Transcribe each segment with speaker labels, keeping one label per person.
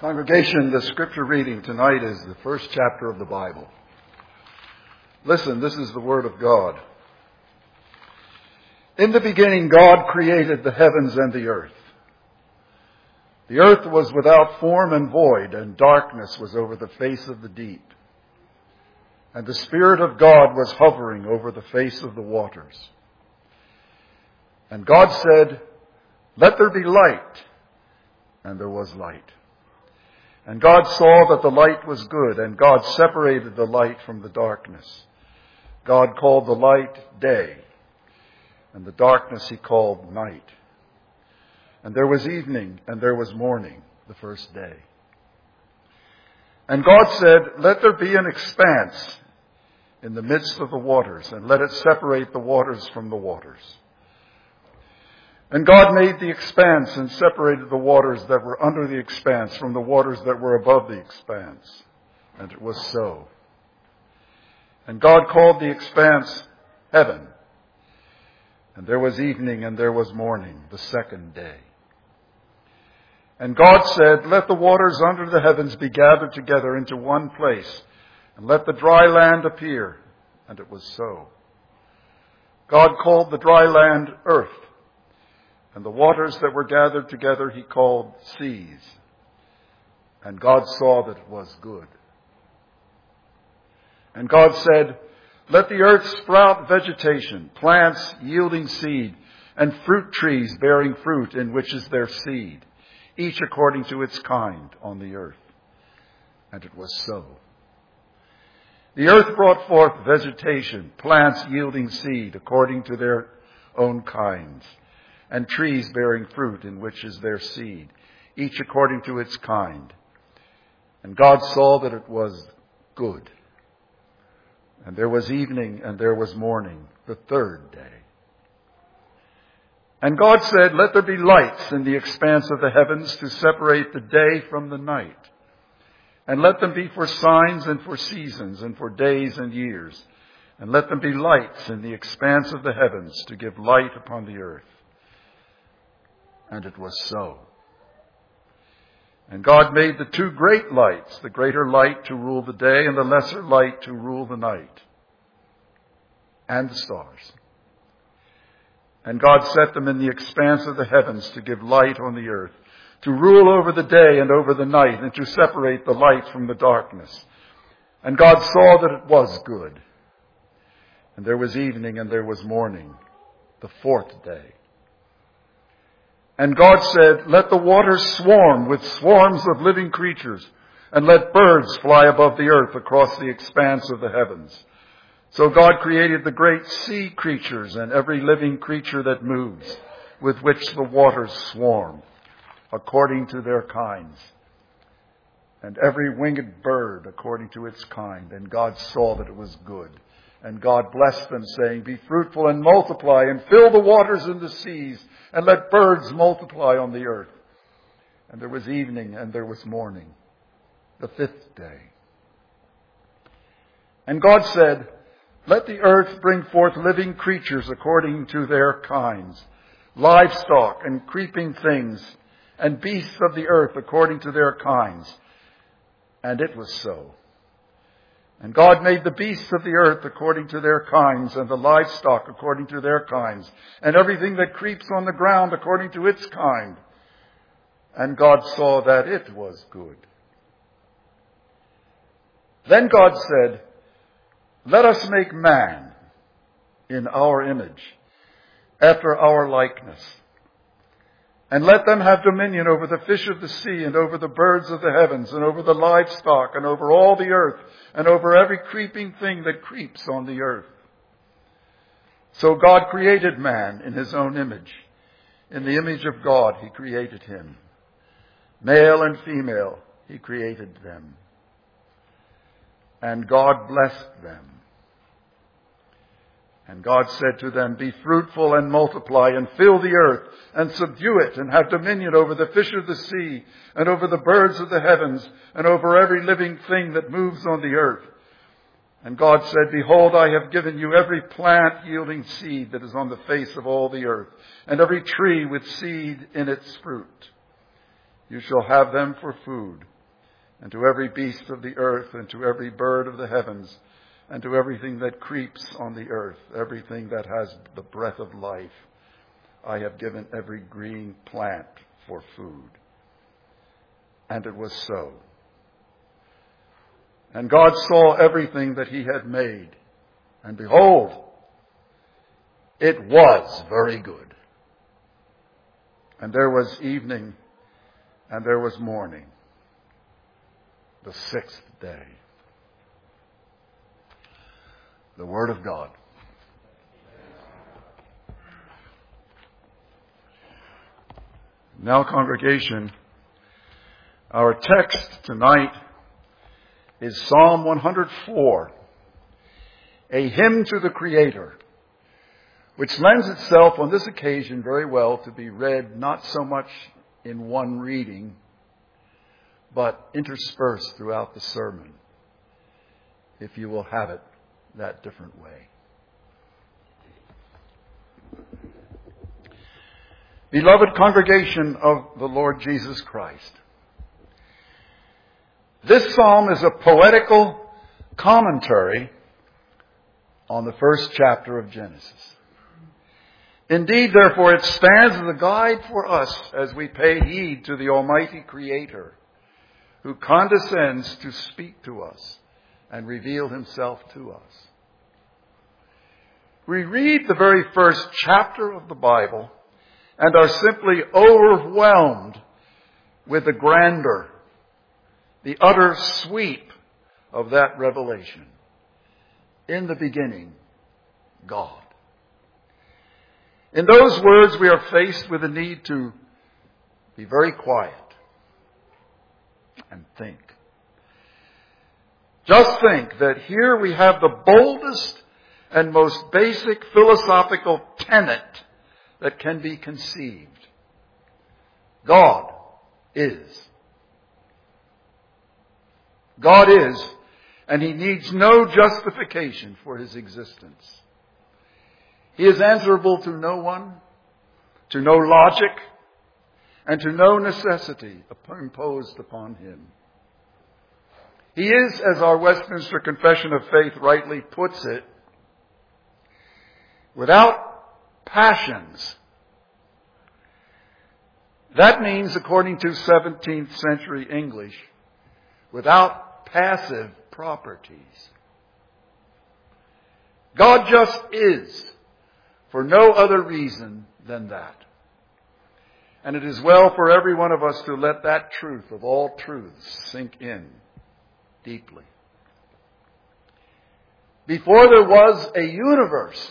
Speaker 1: Congregation, the scripture reading tonight is the first chapter of the Bible. Listen, this is the Word of God. In the beginning, God created the heavens and the earth. The earth was without form and void, and darkness was over the face of the deep. And the Spirit of God was hovering over the face of the waters. And God said, "Let there be light." And there was light. And God saw that the light was good, and God separated the light from the darkness. God called the light day, and the darkness he called night. And there was evening, and there was morning, the first day. And God said, "Let there be an expanse in the midst of the waters, and let it separate the waters from the waters." And God made the expanse and separated the waters that were under the expanse from the waters that were above the expanse. And it was so. And God called the expanse heaven. And there was evening and there was morning, the second day. And God said, "Let the waters under the heavens be gathered together into one place, and let the dry land appear." And it was so. God called the dry land earth. And the waters that were gathered together he called seas. And God saw that it was good. And God said, "Let the earth sprout vegetation, plants yielding seed, and fruit trees bearing fruit in which is their seed, each according to its kind on the earth." And it was so. The earth brought forth vegetation, plants yielding seed according to their own kinds, and trees bearing fruit in which is their seed, each according to its kind. And God saw that it was good. And there was evening and there was morning, the third day. And God said, "Let there be lights in the expanse of the heavens to separate the day from the night. And let them be for signs and for seasons and for days and years. And let them be lights in the expanse of the heavens to give light upon the earth." And it was so. And God made the two great lights, the greater light to rule the day and the lesser light to rule the night, and the stars. And God set them in the expanse of the heavens to give light on the earth, to rule over the day and over the night, and to separate the light from the darkness. And God saw that it was good. And there was evening and there was morning, the fourth day. And God said, "Let the waters swarm with swarms of living creatures, and let birds fly above the earth across the expanse of the heavens." So God created the great sea creatures and every living creature that moves, with which the waters swarm, according to their kinds, and every winged bird according to its kind. And God saw that it was good. And God blessed them, saying, "Be fruitful and multiply, and fill the waters in the seas, and let birds multiply on the earth." And there was evening and there was morning, the fifth day. And God said, "Let the earth bring forth living creatures according to their kinds, livestock and creeping things, and beasts of the earth according to their kinds." And it was so. And God made the beasts of the earth according to their kinds, and the livestock according to their kinds, and everything that creeps on the ground according to its kind. And God saw that it was good. Then God said, "Let us make man in our image, after our likeness. And let them have dominion over the fish of the sea, and over the birds of the heavens, and over the livestock, and over all the earth, and over every creeping thing that creeps on the earth." So God created man in his own image. In the image of God he created him. Male and female he created them. And God blessed them. And God said to them, "Be fruitful and multiply, and fill the earth, and subdue it, and have dominion over the fish of the sea, and over the birds of the heavens, and over every living thing that moves on the earth." And God said, "Behold, I have given you every plant yielding seed that is on the face of all the earth, and every tree with seed in its fruit. You shall have them for food. and to every beast of the earth, and to every bird of the heavens, and to everything that creeps on the earth, everything that has the breath of life, I have given every green plant for food. And it was so. And God saw everything that he had made, and behold, it was very good. And there was evening, and there was morning, the sixth day. The Word of God. Now, congregation, our text tonight is Psalm 104, a hymn to the Creator, which lends itself on this occasion very well to be read not so much in one reading, but interspersed throughout the sermon, if you will have it that different way. Beloved congregation of the Lord Jesus Christ, this psalm is a poetical commentary on the first chapter of Genesis. Indeed, therefore, it stands as a guide for us as we pay heed to the Almighty Creator, who condescends to speak to us and reveal himself to us. We read the very first chapter of the Bible and are simply overwhelmed with the grandeur, the utter sweep of that revelation. In the beginning, God. In those words, we are faced with the need to be very quiet and think. Just think that here we have the boldest and most basic philosophical tenet that can be conceived. God is. God is, and he needs no justification for his existence. He is answerable to no one, to no logic, and to no necessity imposed upon him. He is, as our Westminster Confession of Faith rightly puts it, without passions. That means, according to 17th century English, without passive properties. God just is, for no other reason than that. And it is well for every one of us to let that truth of all truths sink in deeply. Before there was a universe,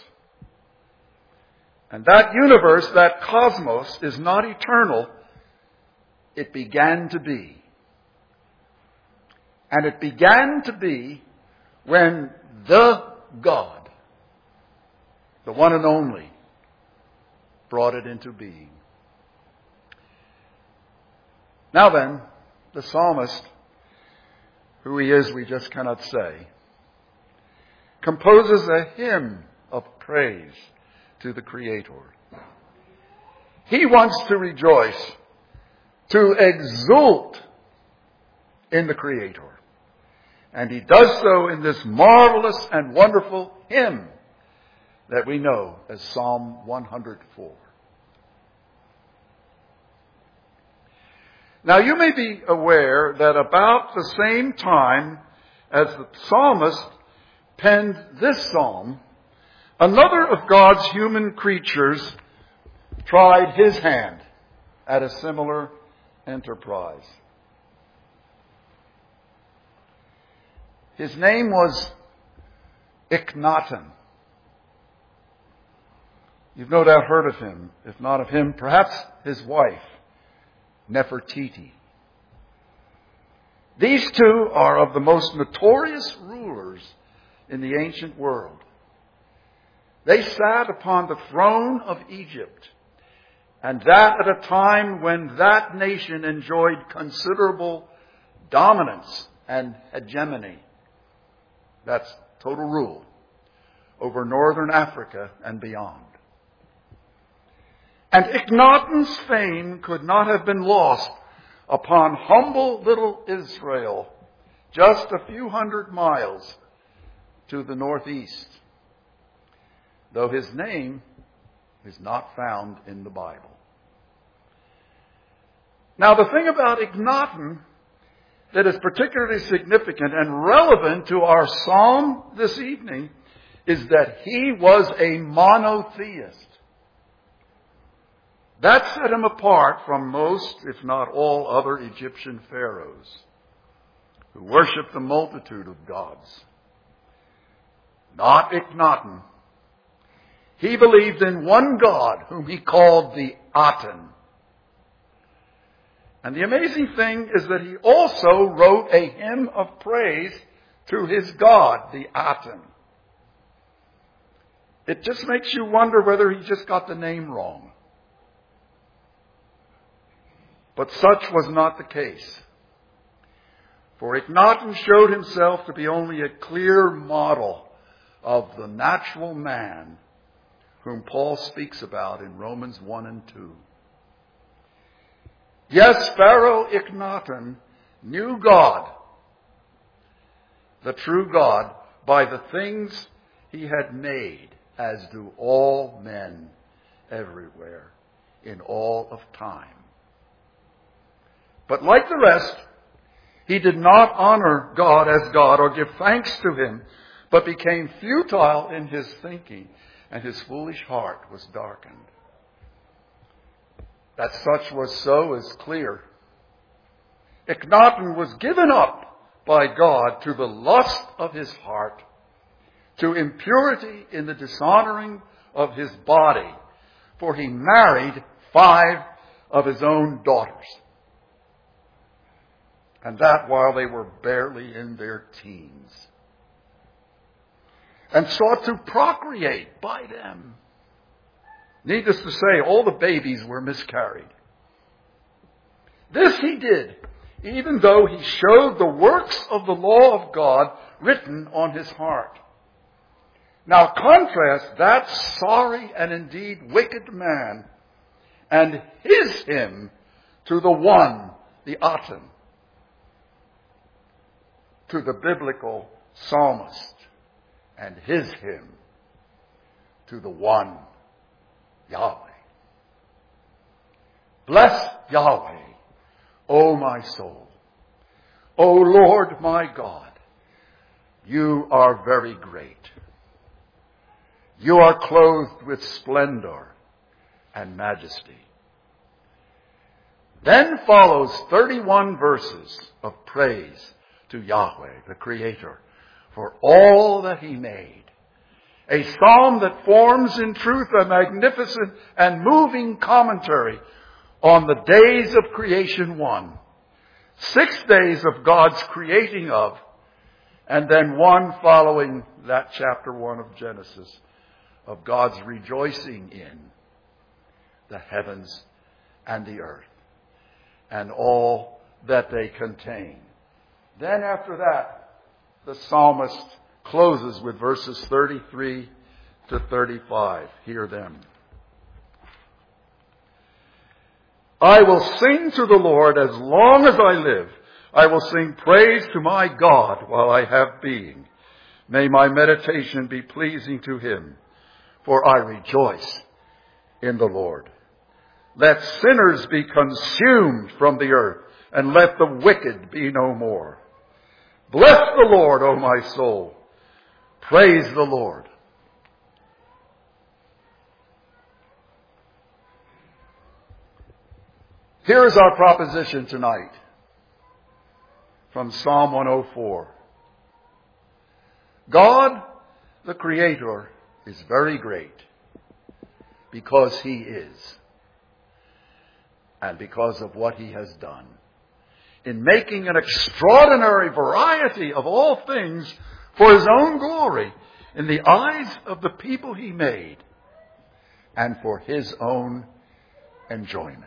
Speaker 1: and that universe, that cosmos, is not eternal, it began to be. And it began to be when the God, the one and only, brought it into being. Now then, the psalmist, who he is we just cannot say, composes a hymn of praise to the Creator. He wants to rejoice, to exult in the Creator. And he does so in this marvelous and wonderful hymn that we know as Psalm 104. Now you may be aware that about the same time as the psalmist penned this psalm, another of God's human creatures tried his hand at a similar enterprise. His name was Akhenaten. You've no doubt heard of him. If not of him, perhaps his wife, Nefertiti. These two are of the most notorious rulers in the ancient world. They sat upon the throne of Egypt, and that at a time when that nation enjoyed considerable dominance and hegemony. That's total rule over northern Africa and beyond. And Akhenaten's fame could not have been lost upon humble little Israel, just a few hundred miles to the northeast, though his name is not found in the Bible. Now, the thing about Ignatin that is particularly significant and relevant to our psalm this evening is that he was a monotheist. That set him apart from most, if not all, other Egyptian pharaohs who worshiped a multitude of gods. Not Ignatin. He believed in one God whom he called the Aten. And the amazing thing is that he also wrote a hymn of praise to his God, the Aten. It just makes you wonder whether he just got the name wrong. But such was not the case. For Ignatin showed himself to be only a clear model of the natural man whom Paul speaks about in Romans 1 and 2. Yes, Pharaoh Ignatin knew God, the true God, by the things he had made, as do all men everywhere in all of time. But like the rest, he did not honor God as God or give thanks to him, but became futile in his thinking, and his foolish heart was darkened. That such was so is clear. Ignatin was given up by God to the lust of his heart, to impurity in the dishonoring of his body, for he married 5 of his own daughters. And that while they were barely in their teens. And sought to procreate by them. Needless to say, all the babies were miscarried. This he did, even though he showed the works of the law of God written on his heart. Now contrast that sorry and indeed wicked man and his hymn to the one, the Aten, to the biblical psalmist and his hymn to the one, Yahweh. Bless Yahweh, O my soul. O Lord my God, you are very great. You are clothed with splendor and majesty. Then follows 31 verses of praise to Yahweh, the Creator, for all that he made. A psalm that forms in truth a magnificent and moving commentary on the days of creation 1, 6 days of God's creating of, and then one following that chapter 1 of Genesis, of God's rejoicing in the heavens and the earth and all that they contain. Then after that, the psalmist closes with verses 33 to 35. Hear them. I will sing to the Lord as long as I live. I will sing praise to my God while I have being. May my meditation be pleasing to him, for I rejoice in the Lord. Let sinners be consumed from the earth, and let the wicked be no more. Bless the Lord, O my soul. Praise the Lord. Here is our proposition tonight from Psalm 104. God, the Creator, is very great because he is, and because of what he has done in making an extraordinary variety of all things for his own glory in the eyes of the people he made and for his own enjoyment.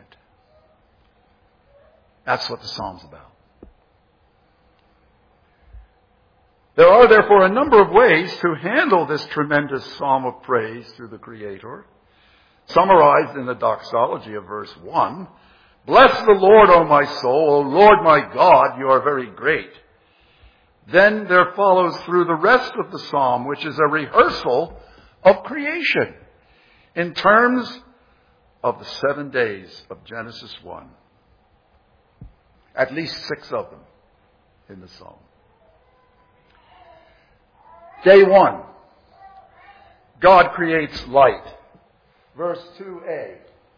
Speaker 1: That's what the Psalm's about. There are therefore a number of ways to handle this tremendous psalm of praise to the Creator, summarized in the doxology of verse 1. Bless the Lord, O my soul. O Lord my God, you are very great. Then there follows through the rest of the psalm, which is a rehearsal of creation in terms of the 7 days of Genesis 1. At least 6 of them in the psalm. Day 1, God creates light. Verse 2a.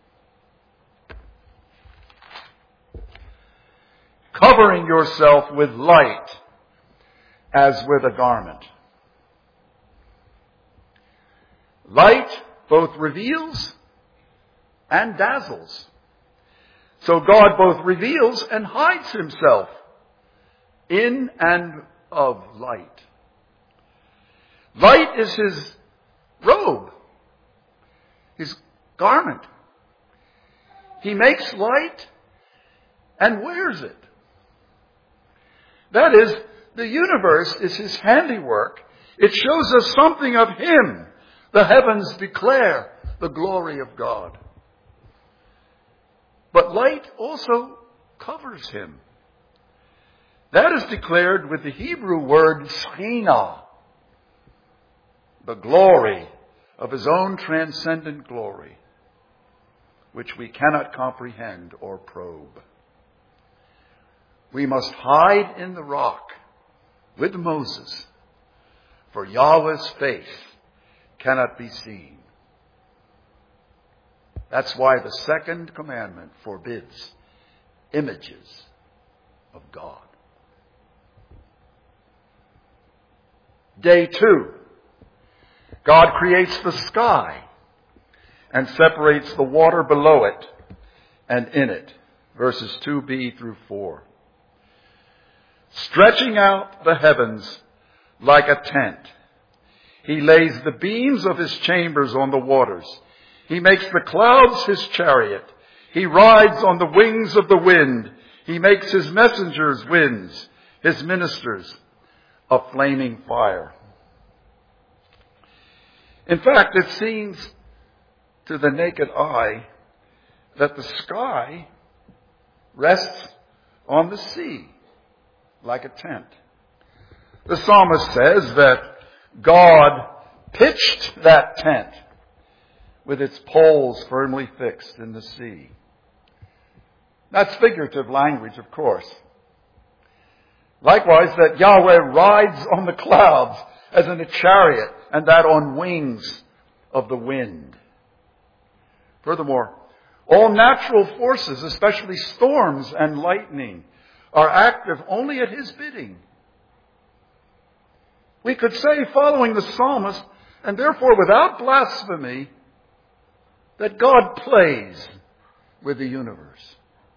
Speaker 1: Covering yourself with light as with a garment. Light both reveals and dazzles. So God both reveals and hides himself in and of light. Light is his robe, his garment. He makes light and wears it. That is, the universe is his handiwork. It shows us something of him. The heavens declare the glory of God. But light also covers him. That is declared with the Hebrew word Shekhinah, the glory of his own transcendent glory, which we cannot comprehend or probe. We must hide in the rock with Moses, for Yahweh's face cannot be seen. That's why the second commandment forbids images of God. Day 2, God creates the sky and separates the water below it and in it. Verses 2b through 4. Stretching out the heavens like a tent, he lays the beams of his chambers on the waters. He makes the clouds his chariot. He rides on the wings of the wind. He makes his messengers winds, his ministers a flaming fire. In fact, it seems to the naked eye that the sky rests on the sea like a tent. The psalmist says that God pitched that tent with its poles firmly fixed in the sea. That's figurative language, of course. Likewise, that Yahweh rides on the clouds as in a chariot, and that on wings of the wind. Furthermore, all natural forces, especially storms and lightning, are active only at his bidding. We could say, following the psalmist, and therefore without blasphemy, that God plays with the universe.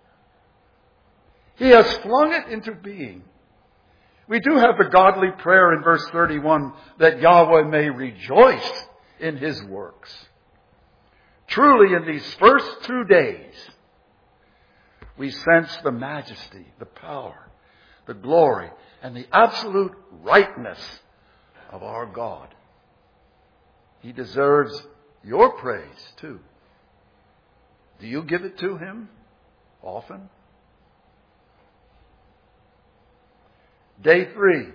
Speaker 1: He has flung it into being. We do have the godly prayer in verse 31 that Yahweh may rejoice in his works. Truly, in these first 2 days, we sense the majesty, the power, the glory, and the absolute rightness of our God. He deserves your praise, too. Do you give it to him often? Day 3.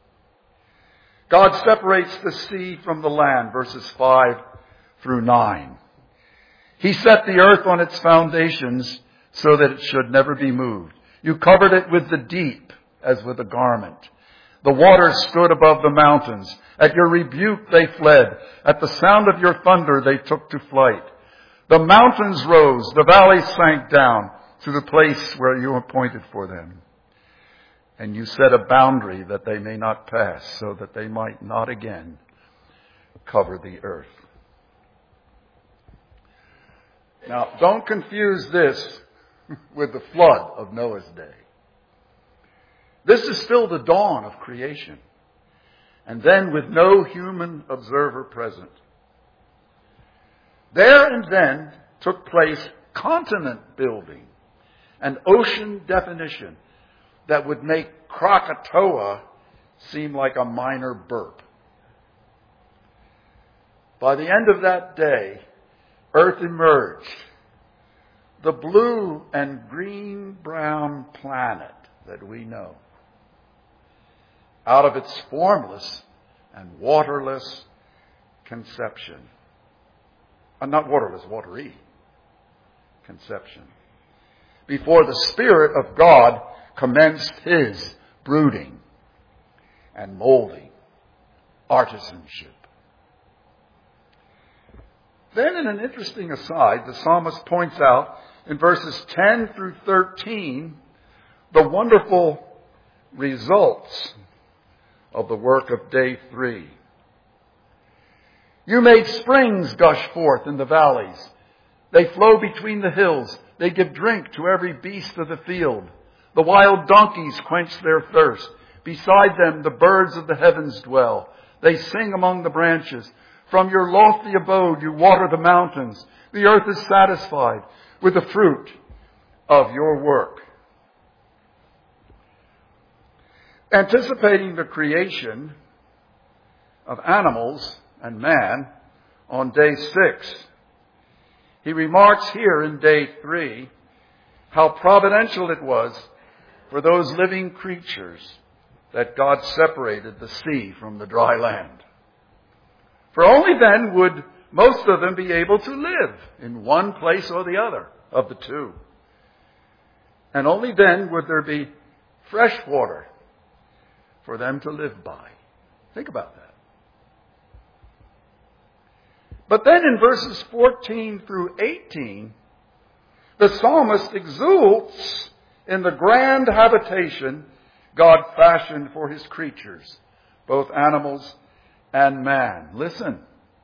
Speaker 1: God separates the sea from the land, verses 5 through 9. He set the earth on its foundations so that it should never be moved. You covered it with the deep as with a garment. The waters stood above the mountains. At your rebuke they fled. At the sound of your thunder they took to flight. The mountains rose, the valleys sank down to the place where you appointed for them. And you set a boundary that they may not pass, so that they might not again cover the earth. Now, don't confuse this with the flood of Noah's day. This is still the dawn of creation, and then with no human observer present. There and then took place continent building and ocean definition that would make Krakatoa seem like a minor burp. By the end of that day, earth emerged the blue and green-brown planet that we know, out of its formless and waterless conception. Not waterless, watery conception. Before the Spirit of God commenced His brooding and molding artisanship. Then in an interesting aside, the psalmist points out in verses 10 through 13 the wonderful results of the work of day 3. You made springs gush forth in the valleys. They flow between the hills. They give drink to every beast of the field. The wild donkeys quench their thirst. Beside them the birds of the heavens dwell. They sing among the branches. From your lofty abode you water the mountains. The earth is satisfied with the fruit of your work. Anticipating the creation of animals and man on day 6, he remarks here in day 3 how providential it was for those living creatures that God separated the sea from the dry land. For only then would most of them be able to live in one place or the other of the two. And only then would there be fresh water for them to live by. Think about that. But then in verses 14 through 18, the psalmist exults in the grand habitation God fashioned for His creatures, both animals and man. Listen.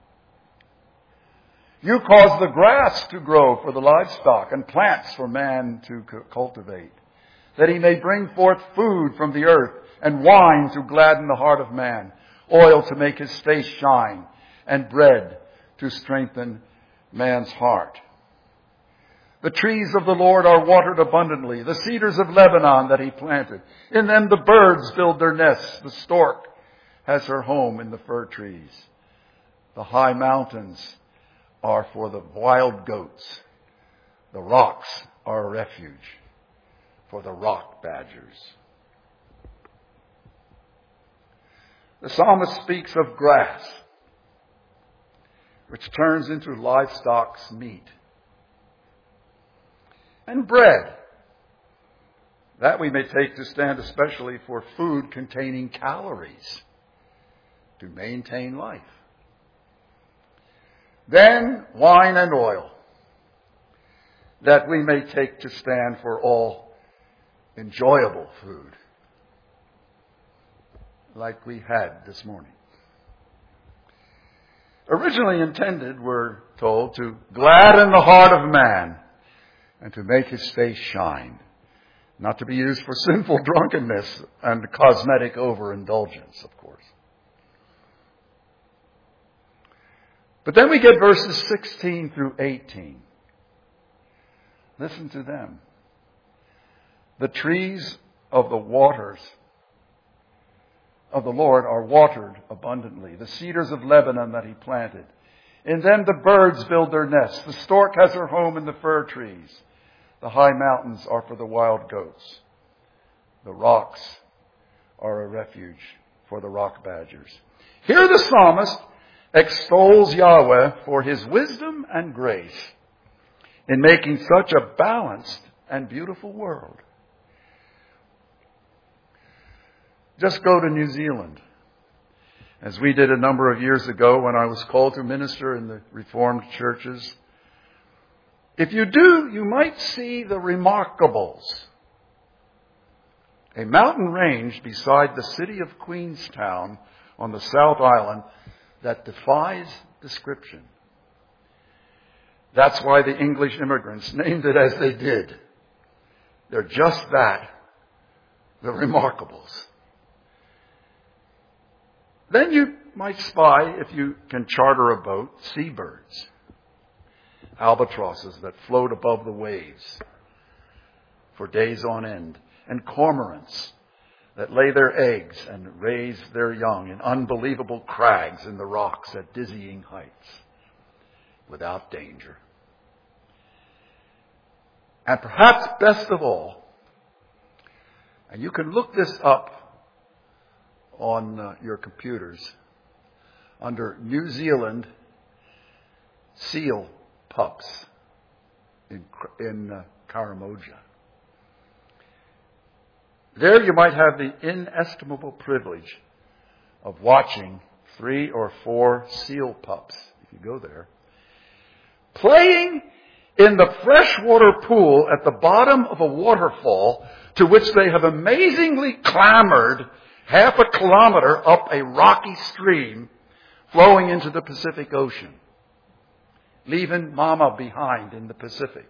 Speaker 1: You cause the grass to grow for the livestock and plants for man to cultivate, that he may bring forth food from the earth and wine to gladden the heart of man, oil to make his face shine, and bread to strengthen man's heart. The trees of the Lord are watered abundantly, the cedars of Lebanon that He planted. In them the birds build their nests. The stork has her home in the fir trees. The high mountains are for the wild goats. The rocks are a refuge for the rock badgers. The psalmist speaks of grass, which turns into livestock's meat, and bread, that we may take to stand especially for food containing calories to maintain life. Then wine and oil, that we may take to stand for all enjoyable food, like we had this morning. Originally intended, we're told, to gladden the heart of man and to make his face shine, not to be used for sinful drunkenness and cosmetic overindulgence, of course. But then we get verses 16 through 18. Listen to them. The trees of the waters of the Lord are watered abundantly, the cedars of Lebanon that He planted. In them the birds build their nests. The stork has her home in the fir trees. The high mountains are for the wild goats. The rocks are a refuge for the rock badgers. Here the psalmist extols Yahweh for His wisdom and grace in making such a balanced and beautiful world. Just go to New Zealand, as we did a number of years ago when I was called to minister in the Reformed churches. If you do, you might see the Remarkables, a mountain range beside the city of Queenstown on the South Island that defies description. That's why the English immigrants named it as they did. They're just that, the Remarkables. Then you might spy, if you can charter a boat, seabirds, albatrosses that float above the waves for days on end, and cormorants that lay their eggs and raise their young in unbelievable crags in the rocks at dizzying heights without danger. And perhaps best of all, and you can look this up on your computers, under New Zealand seal pups in Karamoja. There you might have the inestimable privilege of watching 3 or 4 seal pups, if you go there, playing in the freshwater pool at the bottom of a waterfall to which they have amazingly clambered half a kilometer up a rocky stream flowing into the Pacific Ocean, leaving Mama behind in the Pacific.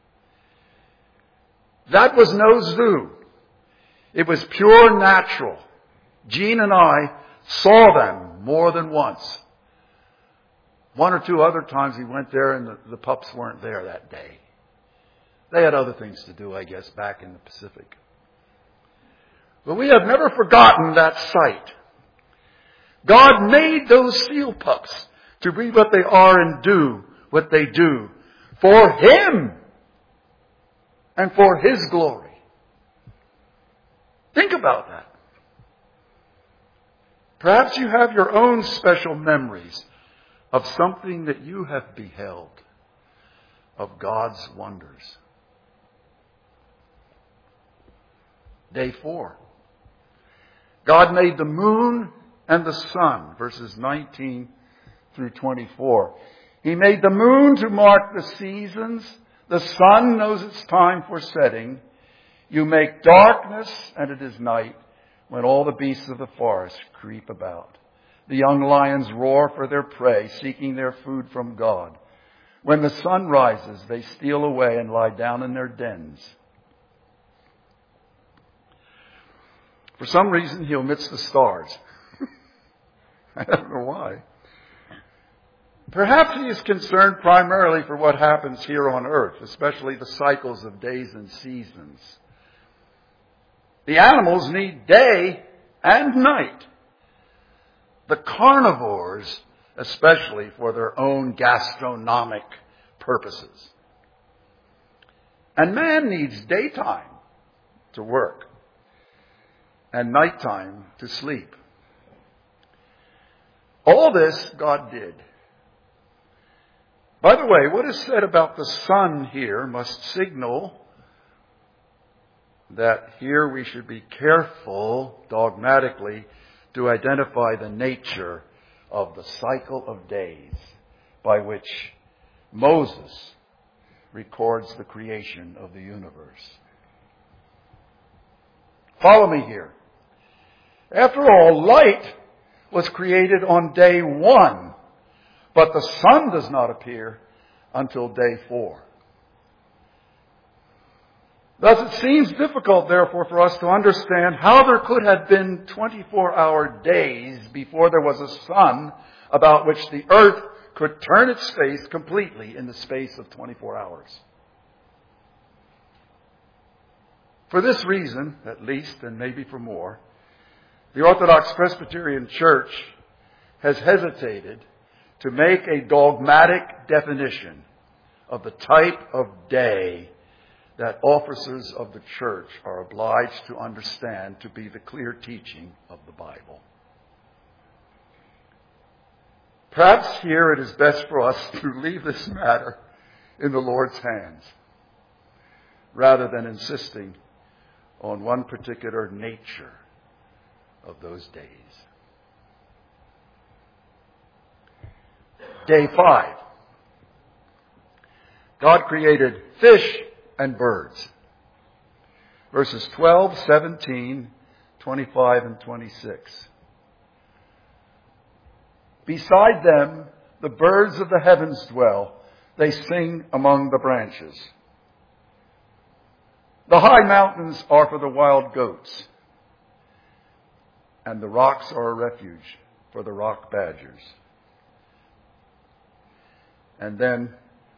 Speaker 1: That was no zoo. It was pure natural. Jean and I saw them more than once. 1 or 2 other times we went there and the pups weren't there that day. They had other things to do, I guess, back in the Pacific. But we have never forgotten that sight. God made those seal pups to be what they are and do what they do for Him and for His glory. Think about that. Perhaps you have your own special memories of something that you have beheld of God's wonders. Day 4. God made the moon and the sun, verses 19 through 24. He made the moon to mark the seasons. The sun knows its time for setting. You make darkness, and it is night, when all the beasts of the forest creep about. The young lions roar for their prey, seeking their food from God. When the sun rises, they steal away and lie down in their dens. For some reason, He omits the stars. I don't know why. Perhaps He is concerned primarily for what happens here on earth, especially the cycles of days and seasons. The animals need day and night. The carnivores, especially for their own gastronomic purposes. And man needs daytime to work and nighttime to sleep. All this God did. By the way, what is said about the sun here must signal that here we should be careful dogmatically to identify the nature of the cycle of days by which Moses records the creation of the universe. Follow me here. After all, light was created on day 1, but the sun does not appear until day 4. Thus, it seems difficult, therefore, for us to understand how there could have been 24-hour days before there was a sun about which the earth could turn its face completely in the space of 24 hours. For this reason, at least, and maybe for more, the Orthodox Presbyterian Church has hesitated to make a dogmatic definition of the type of day that officers of the church are obliged to understand to be the clear teaching of the Bible. Perhaps here it is best for us to leave this matter in the Lord's hands, rather than insisting on one particular nature of those days. Day 5. God created fish and birds. Verses 12, 17, 25, and 26. Beside them, the birds of the heavens dwell. They sing among the branches. The high mountains are for the wild goats, and the rocks are a refuge for the rock badgers. And then,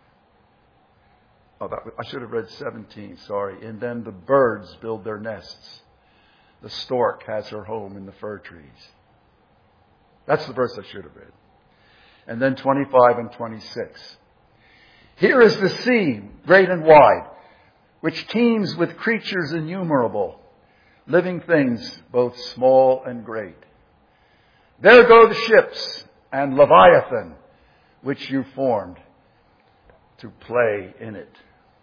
Speaker 1: I should have read 17, sorry. And then the birds build their nests. The stork has her home in the fir trees. That's the verse I should have read. And then 25 and 26. Here is the sea, great and wide. which teems with creatures innumerable, living things both small and great. There go the ships and Leviathan, which you formed to play in it.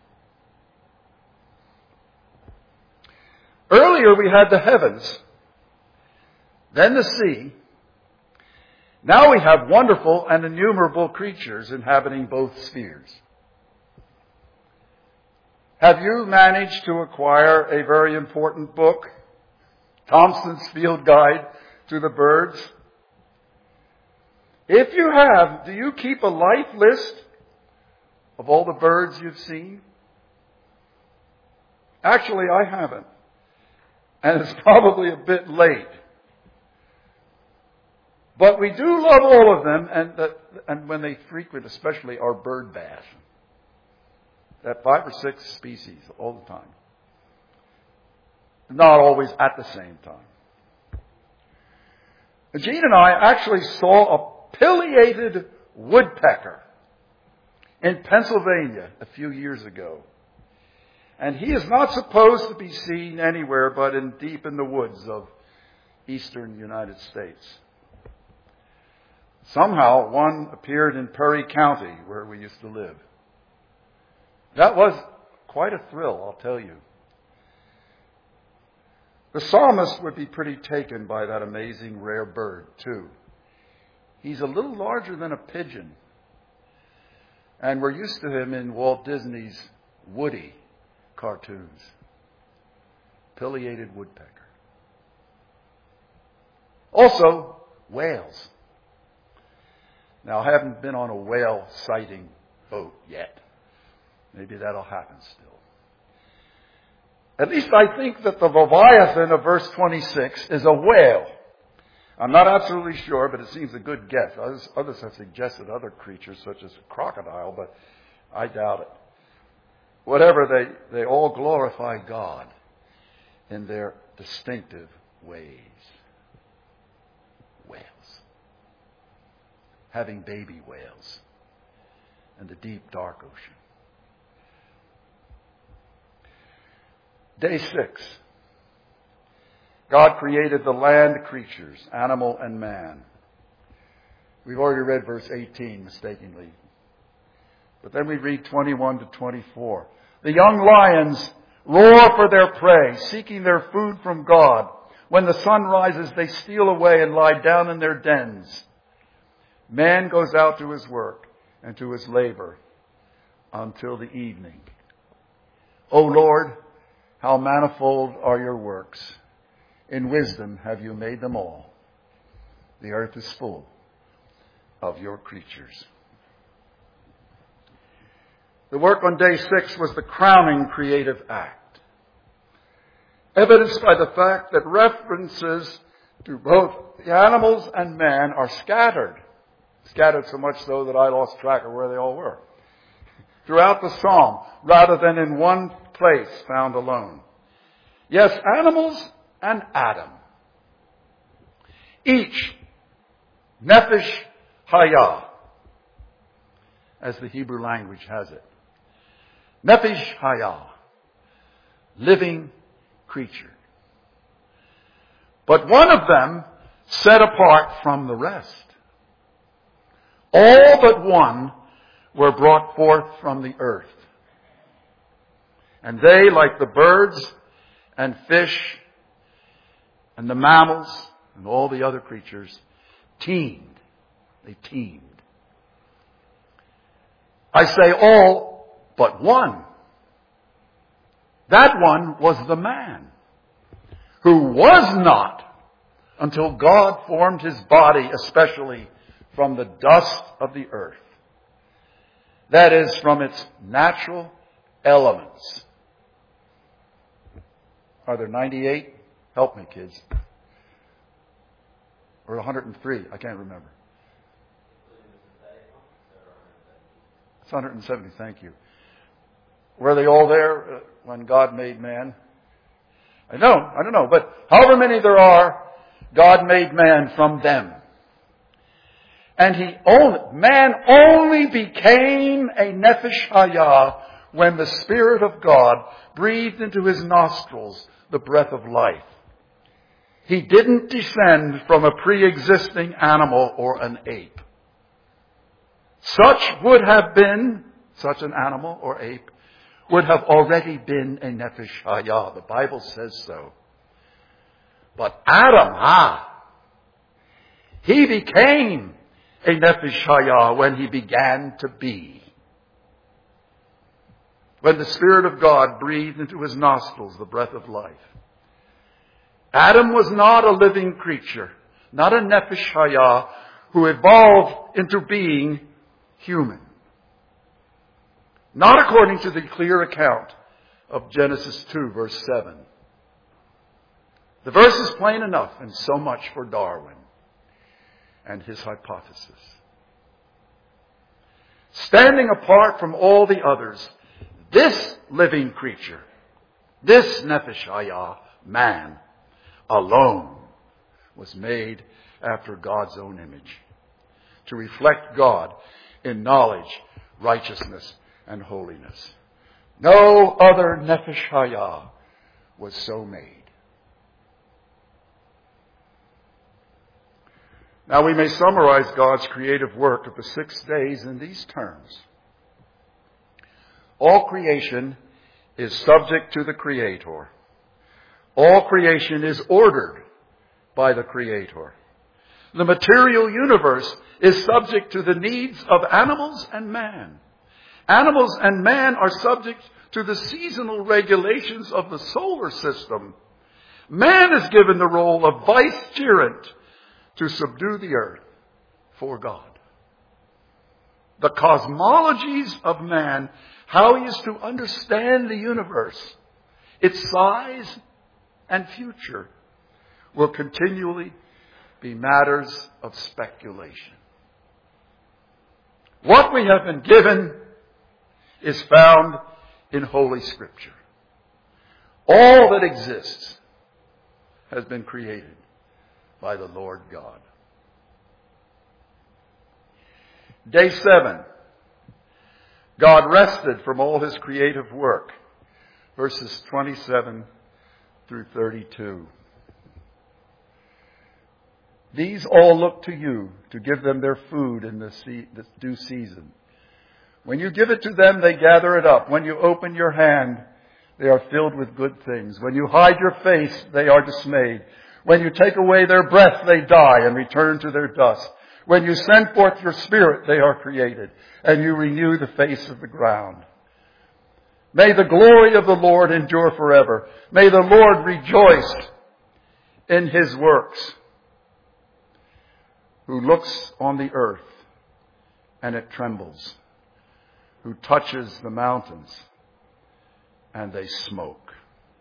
Speaker 1: Earlier we had the heavens, then the sea. Now we have wonderful and innumerable creatures inhabiting both spheres. Have you managed to acquire a very important book, Thomson's Field Guide to the Birds? If you have, do you keep a life list of all the birds you've seen? Actually, I haven't. And it's probably a bit late. But we do love all of them, and when they frequent, especially our bird bath. That 5 or 6 species all the time. Not always at the same time. Jean and I actually saw a pileated woodpecker in Pennsylvania a few years ago. And he is not supposed to be seen anywhere but deep in the woods of eastern United States. Somehow one appeared in Perry County, where we used to live. That was quite a thrill, I'll tell you. The psalmist would be pretty taken by that amazing rare bird, too. He's a little larger than a pigeon. And we're used to him in Walt Disney's Woody cartoons. Pileated woodpecker. Also, whales. Now, I haven't been on a whale sighting boat yet. Maybe that'll happen still. At least I think that the Leviathan of verse 26 is a whale. I'm not absolutely sure, but it seems a good guess. Others have suggested other creatures such as a crocodile, but I doubt it. Whatever, they all glorify God in their distinctive ways. Whales. Having baby whales in the deep, dark ocean. Day 6. God created the land creatures, animal and man. We've already read verse 18 mistakenly. But then we read 21 to 24. The young lions roar for their prey, seeking their food from God. When the sun rises, they steal away and lie down in their dens. Man goes out to his work and to his labor until the evening. O Lord, how manifold are your works. In wisdom have you made them all. The earth is full of your creatures. The work on day 6 was the crowning creative act, evidenced by the fact that references to both the animals and man are scattered. Scattered so much so that I lost track of where they all were. Throughout the psalm, rather than in one place found alone. Yes, animals and Adam. Each nephesh hayah, as the Hebrew language has it. Nephesh hayah, living creature. But one of them set apart from the rest. All but one were brought forth from the earth. And they, like the birds and fish and the mammals and all the other creatures, teemed. They teemed. I say all but one. That one was the man, who was not until God formed his body especially from the dust of the earth. That is, from its natural elements. Are there 98? Help me, kids. Or 103? I can't remember. It's 170, thank you. Were they all there when God made man? I don't know. But however many there are, God made man from them. And man only became a nephesh hayah when the Spirit of God breathed into his nostrils the breath of life. He didn't descend from a pre-existing animal or an ape. Such an animal or ape would have already been a Nefesh Hayah. The Bible says so. But Adam, he became a Nefesh Hayah when he began to be. When the Spirit of God breathed into his nostrils the breath of life. Adam was not a living creature, not a Nefesh Hayah who evolved into being human. Not according to the clear account of Genesis 2, verse 7. The verse is plain enough, and so much for Darwin and his hypothesis. Standing apart from all the others, this living creature, this Nefesh Hayah, man, alone, was made after God's own image, to reflect God in knowledge, righteousness, and holiness. No other Nefesh Hayah was so made. Now we may summarize God's creative work of the 6 days in these terms. All creation is subject to the Creator. All creation is ordered by the Creator. The material universe is subject to the needs of animals and man. Animals and man are subject to the seasonal regulations of the solar system. Man is given the role of vicegerent to subdue the earth for God. The cosmologies of man, how he is to understand the universe, its size and future, will continually be matters of speculation. What we have been given is found in Holy Scripture. All that exists has been created by the Lord God. Day 7. God rested from all his creative work. Verses 27 through 32. These all look to you to give them their food in the due season. When you give it to them, they gather it up. When you open your hand, they are filled with good things. When you hide your face, they are dismayed. When you take away their breath, they die and return to their dust. When you send forth your Spirit, they are created, and you renew the face of the ground. May the glory of the Lord endure forever. May the Lord rejoice in his works, who looks on the earth and it trembles, who touches the mountains and they smoke.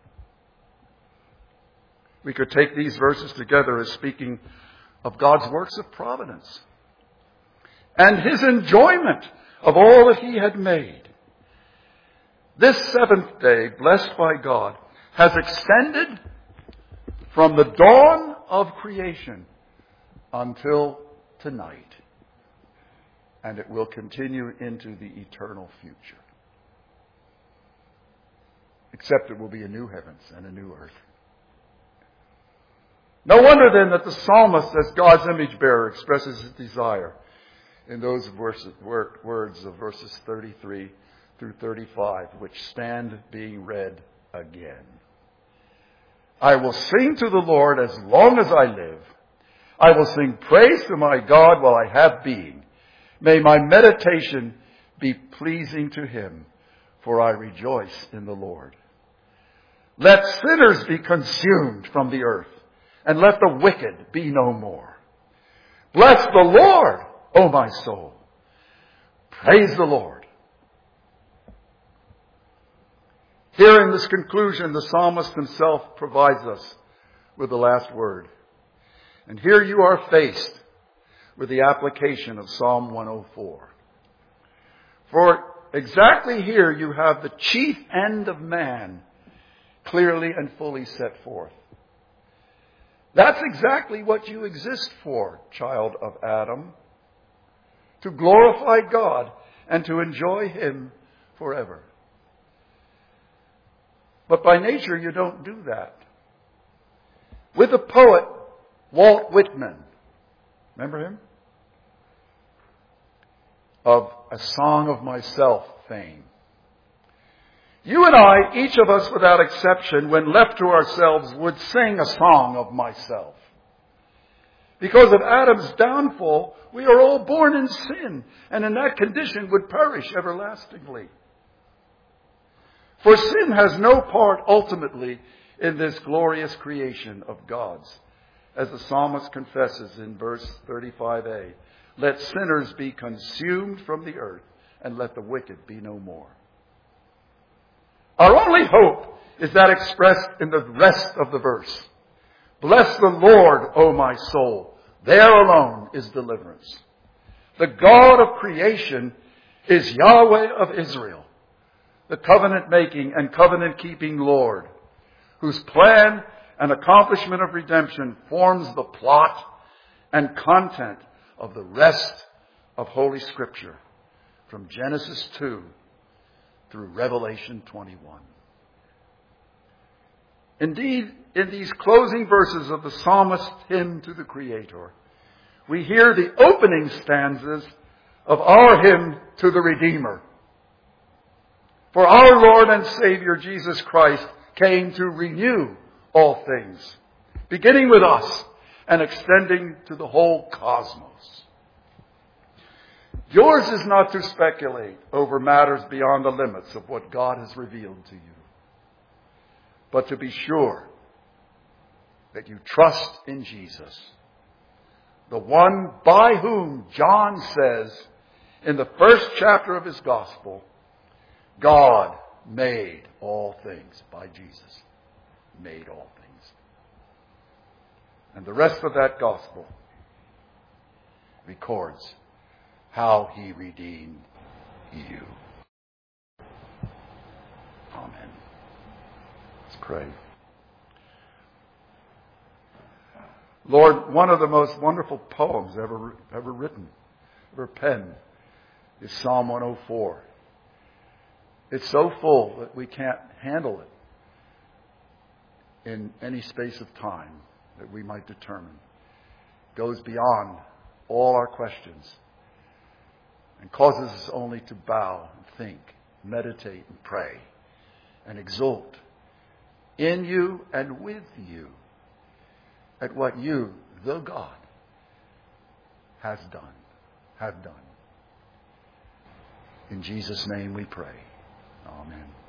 Speaker 1: We could take these verses together as speaking of God's works of providence and his enjoyment of all that he had made. This 7th day, blessed by God, has extended from the dawn of creation until tonight. And it will continue into the eternal future. Except it will be a new heavens and a new earth. No wonder then that the psalmist, as God's image bearer, expresses his desire in those words of verses 33 through 35, which stand being read again. I will sing to the Lord as long as I live. I will sing praise to my God while I have being. May my meditation be pleasing to him, for I rejoice in the Lord. Let sinners be consumed from the earth, and let the wicked be no more. Bless the Lord, O my soul. Praise the Lord. Here in this conclusion, the psalmist himself provides us with the last word. And here you are faced with the application of Psalm 104. For exactly here you have the chief end of man clearly and fully set forth. That's exactly what you exist for, child of Adam. To glorify God and to enjoy him forever. But by nature, you don't do that. With the poet Walt Whitman, remember him? Of A Song of Myself fame. You and I, each of us without exception, when left to ourselves, would sing a song of myself. Because of Adam's downfall, we are all born in sin, and in that condition would perish everlastingly. For sin has no part ultimately in this glorious creation of God's. As the psalmist confesses in verse 35a, let sinners be consumed from the earth, and let the wicked be no more. Our only hope is that expressed in the rest of the verse. Bless the Lord, O my soul. There alone is deliverance. The God of creation is Yahweh of Israel, the covenant-making and covenant-keeping Lord, whose plan and accomplishment of redemption forms the plot and content of the rest of Holy Scripture, from Genesis 2 through Revelation 21. Indeed, in these closing verses of the psalmist's hymn to the Creator, we hear the opening stanzas of our hymn to the Redeemer. For our Lord and Savior Jesus Christ came to renew all things, beginning with us and extending to the whole cosmos. Yours is not to speculate over matters beyond the limits of what God has revealed to you, but to be sure that you trust in Jesus, the one by whom John says in the first chapter of his gospel, God made all things. By Jesus, made all things. And the rest of that gospel records how he redeemed you. Amen. Let's pray. Lord, one of the most wonderful poems ever written, ever penned, is Psalm 104. It's so full that we can't handle it in any space of time that we might determine. It goes beyond all our questions and causes us only to bow and think, meditate and pray and exult in you and with you at what you, the God, have done. In Jesus' name we pray. Amen.